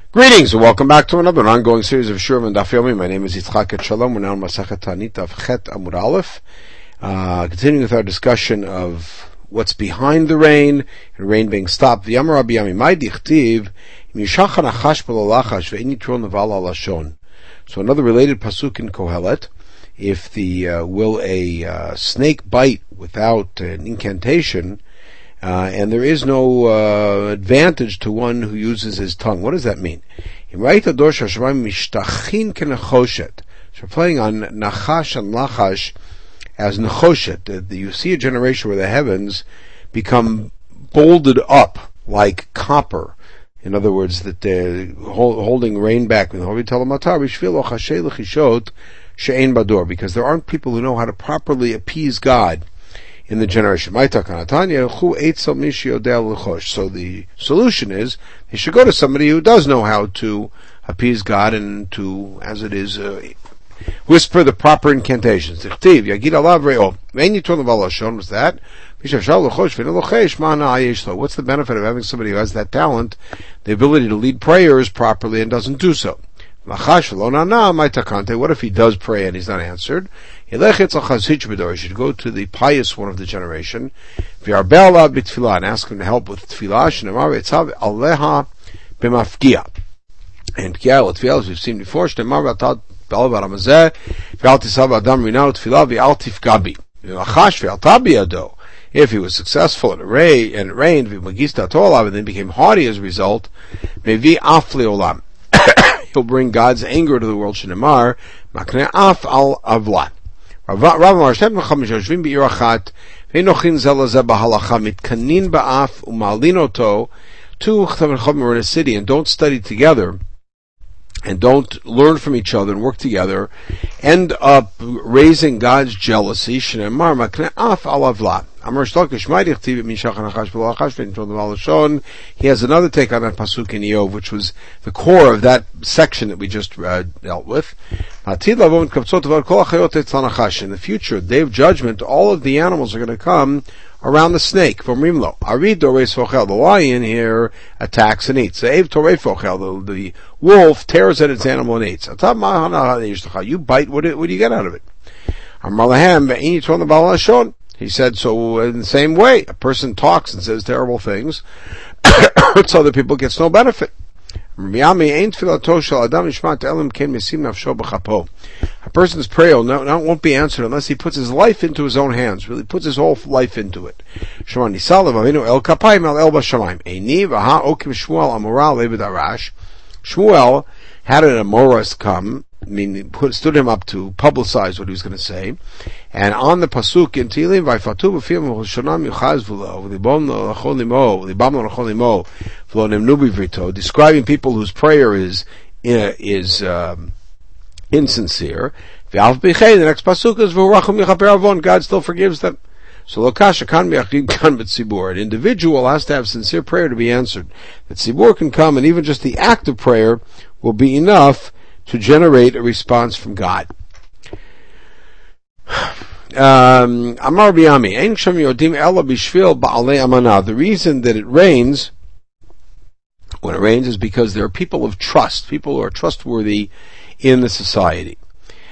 Greetings and welcome back to another ongoing series of Shurim and Daf Yomi. My name is Yitzchak Shalom. We're now in Masechet Ta'anit of Chet Amud Aleph. Continuing with our discussion of what's behind the rain and rain being stopped. V'yamar Rabbi Yami, Mai dichtiv, im yishachan achash b'lalachash ve'en yitron neval alashon. So another related pasuk in Kohelet, if will a snake bite without an incantation, and there is no advantage to one who uses his tongue. What does that mean? So we're playing on Nachash and Lachash as Nechoshet. You see a generation where the heavens become bolted up like copper. In other words, that they're holding rain back. Because there aren't people who know how to properly appease God in the generation. So the solution is, they should go to somebody who does know how to appease God and to, as it is, whisper the proper incantations. What's the benefit of having somebody who has that talent, the ability to lead prayers properly and doesn't do so? What if he does pray and he's not answered? He should go to the pious one of the generation and ask him to help with tefillah. And tefillah, as we've seen before, if he was successful and it rained, and then became haughty as a result, he'll bring God's anger to the world. Shenemar, makneh af al avla. Rav Amar, Shem Chacham yoshvim be'ir achat, ve'nochin ze lezeh b'halacha, mitkanin ba'af u'malin oto. Two Chacham are in a city and don't study together, and don't learn from each other and work together, end up raising God's jealousy. Shenemar, makneh af al avla. He has another take on that pasuk in Eov, which was the core of that section that we just dealt with. In the future, day of judgment, all of the animals are going to come around the snake. The lion here attacks and eats. The wolf tears at its animal and eats. You bite, what do you get out of it? He said, so in the same way, a person talks and says terrible things, so other people gets no benefit. A person's prayer won't be answered unless he puts his life into his own hands, really puts his whole life into it. Shmuel had an Amoras come, stood him up to publicize what he was going to say, and on the pasuk in Tehillim, describing people whose prayer is insincere. The next pasuk is God still forgives them. So an individual has to have sincere prayer to be answered. That tzibur can come, and even just the act of prayer will be enough to generate a response from God. Amar Biyami, the reason that it rains, when it rains, is because there are people of trust, people who are trustworthy in the society.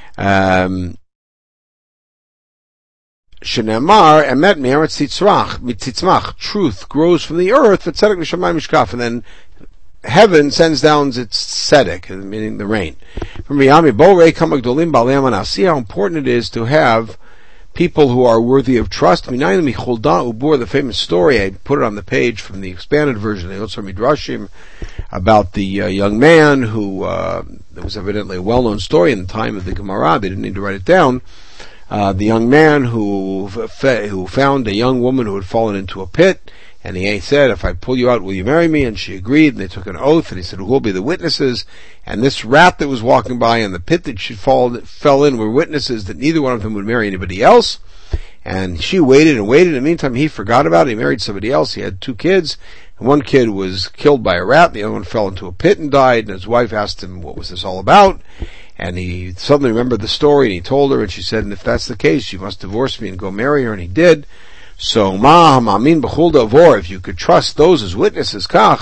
Shenemar, emet me'eretz titzmach, truth grows from the earth, and then heaven sends down its tzedek, meaning the rain. From Riyami, see how important it is to have people who are worthy of trust. The famous story, I put it on the page from the expanded version of the Yotzar Midrashim, about the young man who, there was evidently a well-known story in the time of the Gemara, they didn't need to write it down. The young man who found a young woman who had fallen into a pit, and he said, if I pull you out, will you marry me? And she agreed, and they took an oath, and he said, who will be the witnesses? And this rat that was walking by and the pit that she fell in were witnesses that neither one of them would marry anybody else. And she waited and waited. In the meantime, he forgot about it. He married somebody else. He had 2 kids. And one kid was killed by a rat. The other one fell into a pit and died. And his wife asked him, what was this all about? And he suddenly remembered the story, and he told her, and she said, and if that's the case, you must divorce me and go marry her. And he did. So, if you could trust those as witnesses, certainly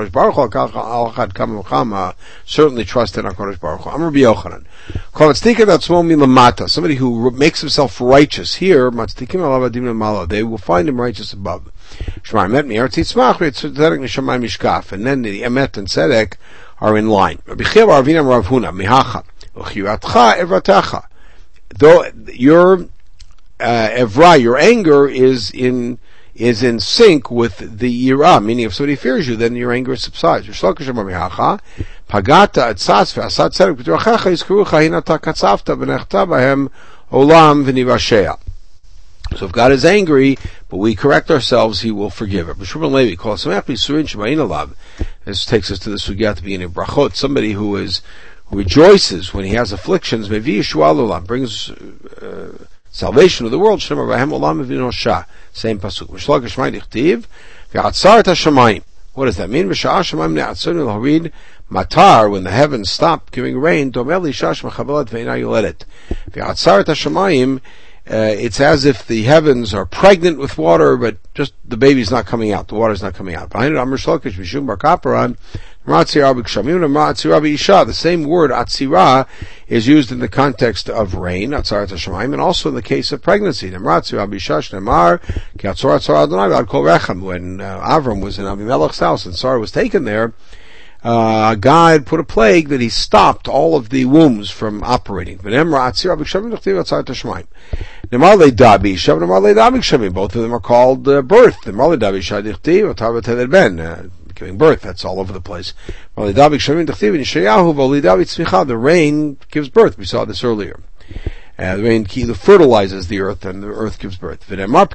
trust in HaKadosh Baruch Hu. Amar Rabbi Yochanan, somebody who makes himself righteous here, they will find him righteous above. And then the Emet and Tzedek are in line. Though your Evra, your anger is in sync with the Yirah, meaning if somebody fears you, then your anger subsides. So if God is angry, but we correct ourselves, He will forgive it. This takes us to the sugya at the beginning of Brachot. Somebody who rejoices when he has afflictions, brings salvation of the world. Same pasuk. What does that mean? Matar, when the heavens stop giving rain, it's as if the heavens are pregnant with water, but just the baby's not coming out, the water's not coming out. Behind it, Amr Shlokish, Mishum Bar Kaparan, the same word, Atzira, is used in the context of rain, and also in the case of pregnancy. When Avram was in Abimelech's house and Sarah was taken there, God put a plague that He stopped all of the wombs from operating. Both of them are called birth. Giving birth, that's all over the place. The rain gives birth. We saw this earlier. The rain fertilizes the earth, and the earth gives birth.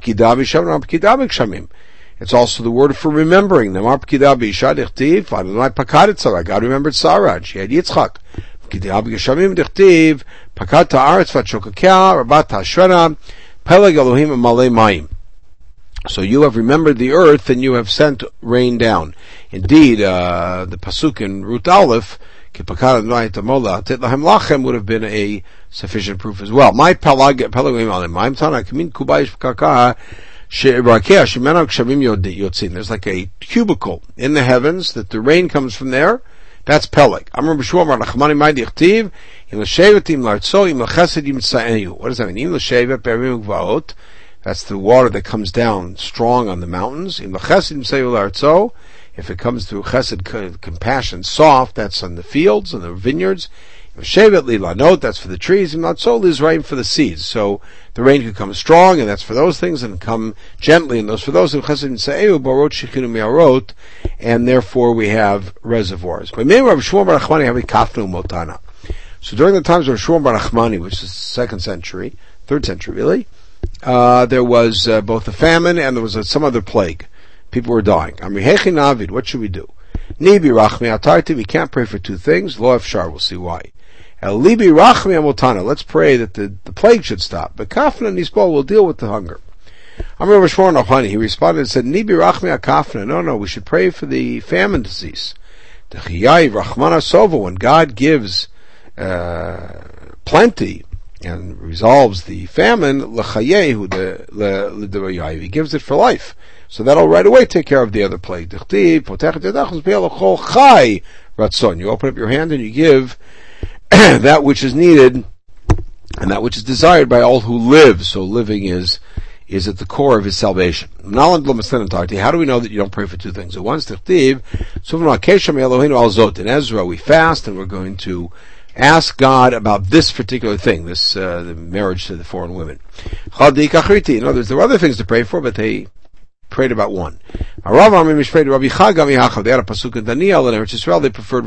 It's also the word for remembering. God remembered Sarah, and she had Yitzchak. So you have remembered the earth, and you have sent rain down. Indeed, the pasuk in Ruth Aleph, would have been a sufficient proof as well. There's like a cubicle in the heavens that the rain comes from there. That's Peleg. What does that mean? That's the water that comes down strong on the mountains. If it comes through chesed, compassion, soft, that's on the fields and the vineyards. Shevet lilanot, that's for the trees, and not so is rain for the seeds. So the rain could come strong, and that's for those things, and come gently, and those for those. And therefore we have reservoirs. So during the times of Shmuel Bar Nachmani, which is 2nd century, 3rd century really, there was both a famine and there was some other plague. People were dying. What should we do? We can't pray for two things. Lo efshar, we'll see why. Let's pray that the plague should stop. But kafna nisbol will deal with the hunger. He responded and said, no, we should pray for the famine to cease. When God gives plenty and resolves the famine, He gives it for life. So that'll right away take care of the other plague. You open up your hand and you give that which is needed and that which is desired by all who live. So living is at the core of his salvation. How do we know that you don't pray for two things at once? In Ezra, we fast and we're going to ask God about this particular thing, this the marriage to the foreign women. In other words, there were other things to pray for, but they prayed about one. They had a pasuk in Daniel and Eretz Yisrael. They preferred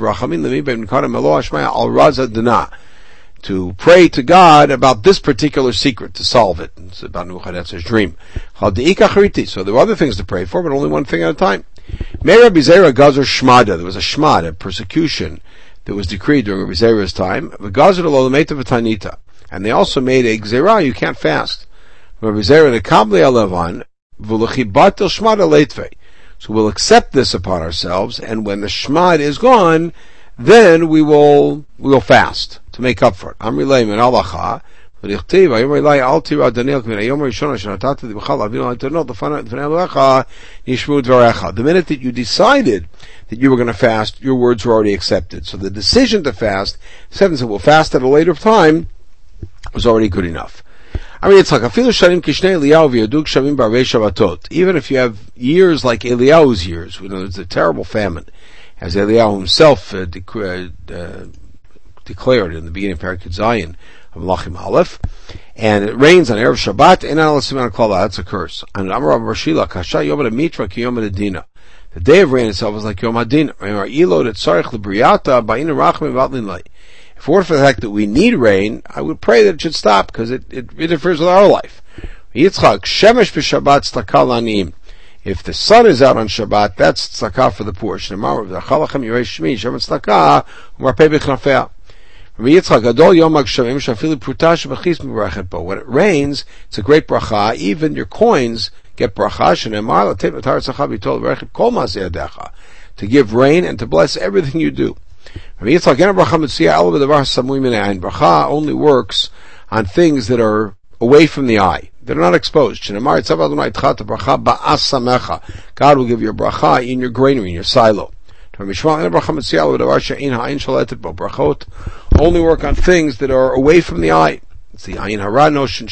to pray to God about this particular secret, to solve it. It's about Nebuchadnezzar's dream. So there were other things to pray for, but only one thing at a time. There was a shmad, a persecution that was decreed during Rabbi Zera's time. And they also made a gzerah, you can't fast. Rabbi Zera nekabli alevan. So we'll accept this upon ourselves, and when the shmad is gone, then we will fast to make up for it. minute that you decided that you were going to fast, your words were already accepted. So the decision to fast, the sentence that we'll fast at a later time, was already good enough. Even if you have years like Eliyahu's years, it's a terrible famine, as Eliyahu himself declared in the beginning of Parakut Zion of Malachim Aleph, and it rains on Erev Shabbat, that's a curse. The day of rain itself is like Yom HaDin. If it weren't for the fact that we need rain, I would pray that it should stop, because it interferes with our life. If the sun is out on Shabbat, that's tzedakah for the poor. When it rains, it's a great bracha. Even your coins get bracha. To give rain and to bless everything you do. Bracha only works on things that are away from the eye. They're not exposed. God will give you a bracha in your granary, in your silo. Brachot only work on things that are away from the eye. It's the ayin hara notion.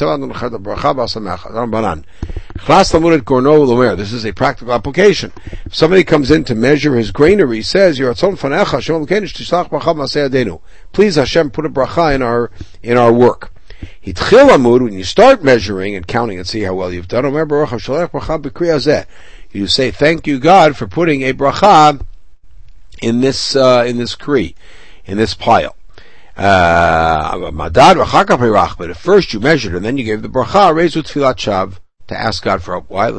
This is a practical application. If somebody comes in to measure his granary, he says, please Hashem, put a bracha in our work. When you start measuring and counting and see how well you've done, you say, thank you God for putting a bracha in this kri, in this pile. But at first you measured and then you gave the bracha, raised with tfilat shav, to ask God for a while.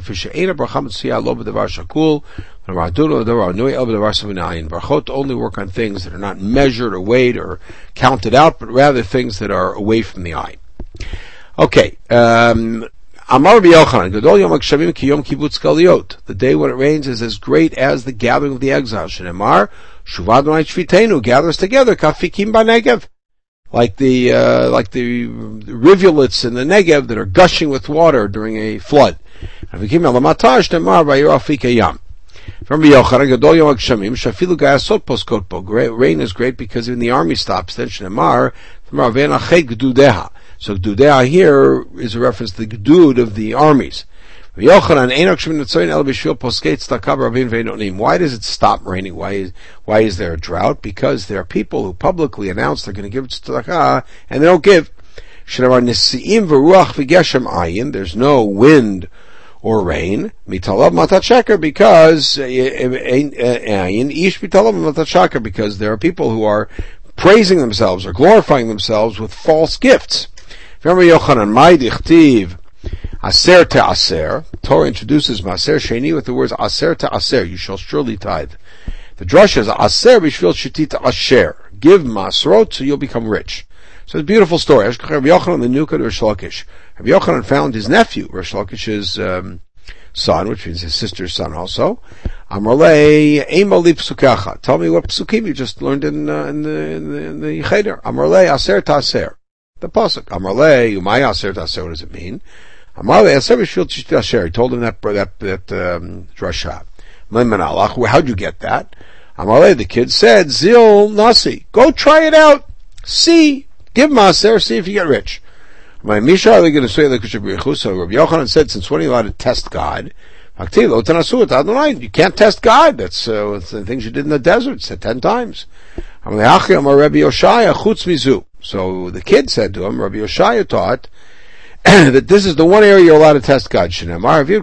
Brachot only work on things that are not measured or weighed or counted out, but rather things that are away from the eye. Okay. Amar Rabbi Yochanan, Gadol Yom HaGshamim ki Yom Kibbutz Galiyot. The day when it rains is as great as the gathering of the exiles. Shenemar, Shuvad Adonai Shvitenu, gather us together, kafikim ba'negev. Like the rivulets in the Negev that are gushing with water during a flood. Kafikim alamata, Shenemar, Vayir Afika Yam. From Rabbi Yochanan, Gadol Yom HaGshamim, Shafilu Gayasot Poskotpo. Rain is great because even the army stops. Then Shenemar, Ve'en Achet Gdudeha. So Gdudeha here is a reference to the Gdud of the armies. Why does it stop raining? Why is there a drought? Because there are people who publicly announce they're going to give tzedakah and they don't give. There's no wind or rain. Because there are people who are praising themselves or glorifying themselves with false gifts. Remember Yochanan, my dichtiv, aser te aser. Torah introduces maser sheni with the words aser te aser. You shall surely tithe. The drush is aser b'shvil shetit asher. Give masrot so you'll become rich. So it's a beautiful story. Rabbi Yochanan the Nuka to Rish Lakish. Rabbi Yochanan found his nephew, Rish Lakish's son, which means his sister's son also. Amrlei emali psukacha. Tell me what psukim you just learned in the cheder. Amrlei aser te aser. The pasuk. Amrlei umay aser te aser. What does it mean? Amrlei aser b'shvil shetit asher. He told him that drasha. How'd you get that? Amrlei, the kid said, Zil nasi. Go try it out. See. Give maser. See if you get rich. My Misha are going to say like so Rabbi Yochanan said, since when are you allowed to test God? You can't test God. That's the things you did in the desert. Said 10 times. So the kid said to him, Rabbi Yoshaya taught that this is the one area you're allowed to test God. In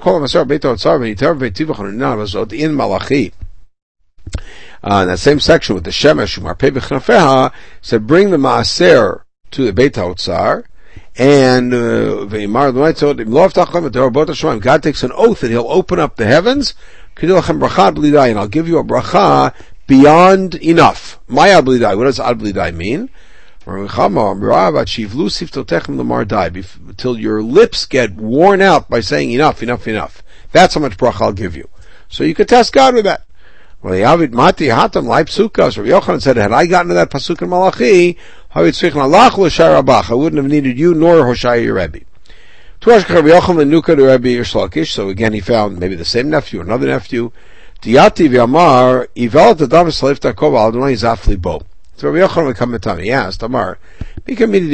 Malachi, in that same section with the Shemesh, said bring the Maaser to the Beit HaOtzar, and God takes an oath that He'll open up the heavens, and I'll give you a bracha beyond enough. My ad blidai. What does ad blidai mean? Till your lips get worn out by saying enough, enough, enough. That's how much bracha I'll give you. So you could test God with that. Well, Yavid Mati Hatam Lai Psukas. Rabbi Yochanan said, had I gotten to that pasuk in Malachi, I wouldn't have needed you nor Hoshaya your Rebbe. So again, he found maybe the same nephew, another nephew. Diati v'amar ivel tadav salif takov al Adonai zafli bo. So Rabbi Yochanan would come to me. He asked, Amar, do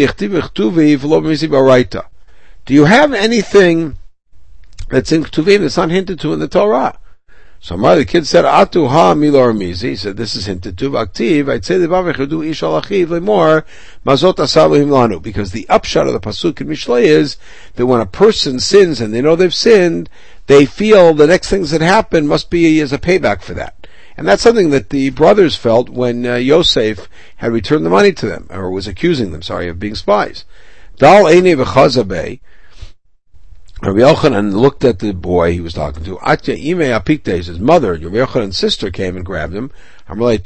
you have anything that's in Ktuvim that's not hinted to in the Torah? So Amar, the kid said, Atu ha milor mizi. He said, this is hinted to. Aktiv, I'd say the Bavechedu ish al achiv lemor mazot asaluhim lanu. Because the upshot of the pasuk in Mishlei is that when a person sins and they know they've sinned, they feel the next things that happen must be as a payback for that. And that's something that the brothers felt when Yosef had returned the money to them, or was accusing them, of being spies. Dal Eine v'chazabeh, Rabbi Yochanan looked at the boy he was talking to. Atya ime apikte, his mother, Rabbi Yochanan's sister, came and grabbed him. She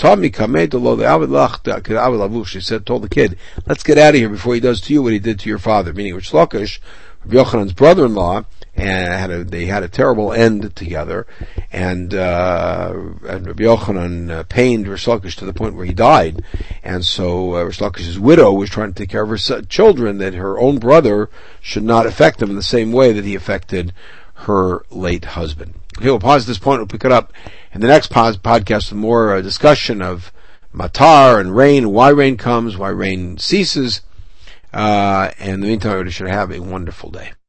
said, told the kid, let's get out of here before he does to you what he did to your father, meaning Rish Lakish, Rabbi Yochanan's brother-in-law, and they had a terrible end together, and Rabbi Yochanan pained Rish Lakish to the point where he died, and so Rish Lakish's widow was trying to take care of her children, that her own brother should not affect them in the same way that he affected her late husband. Okay, we'll pause at this point, we'll pick it up in the next podcast with more discussion of matar and rain, why rain comes, why rain ceases, and in the meantime, everybody should have a wonderful day.